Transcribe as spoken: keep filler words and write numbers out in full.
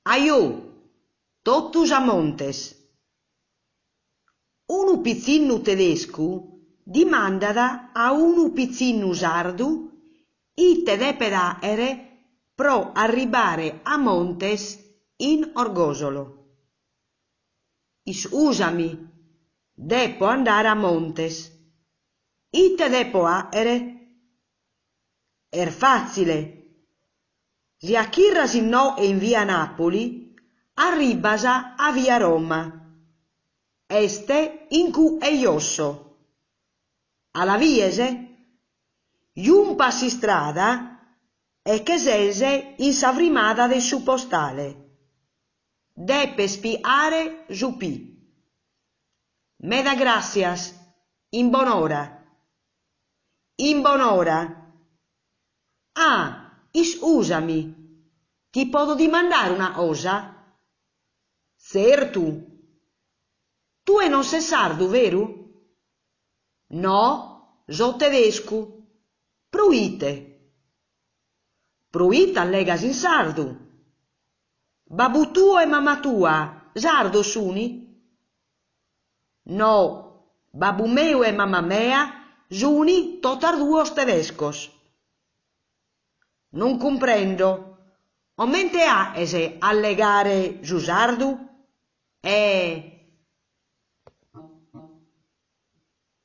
Aiò, totus a montes. Unu pizzinnu tedescu dimandada a unu pizzinnu sardu ite depet aere pro arribare a montes in orgosolo. Iscusami, deppo andare a montes. Ite deppo aere? Er facile. Si achirras in no e in via Napoli, arribas a via Roma. Este in cu e iosso. Alla viese, iun passi strada e che sese in savrimada de su postale. Deppe spiare Giupì. Meda gracias, in bonora. In bonora. Ah, iscusami, ti posso dimandare una cosa? Certo. Tu e non sei sardo, vero? No, so tedesco. Pruite. Pruite allegas in sardo. Babbu tuo e mamma tua, sardo suni? No, babbu meu e mamma mea, suni totarduos tedescos. Non comprendo. O mente ha ese allegare giusardu? Eh,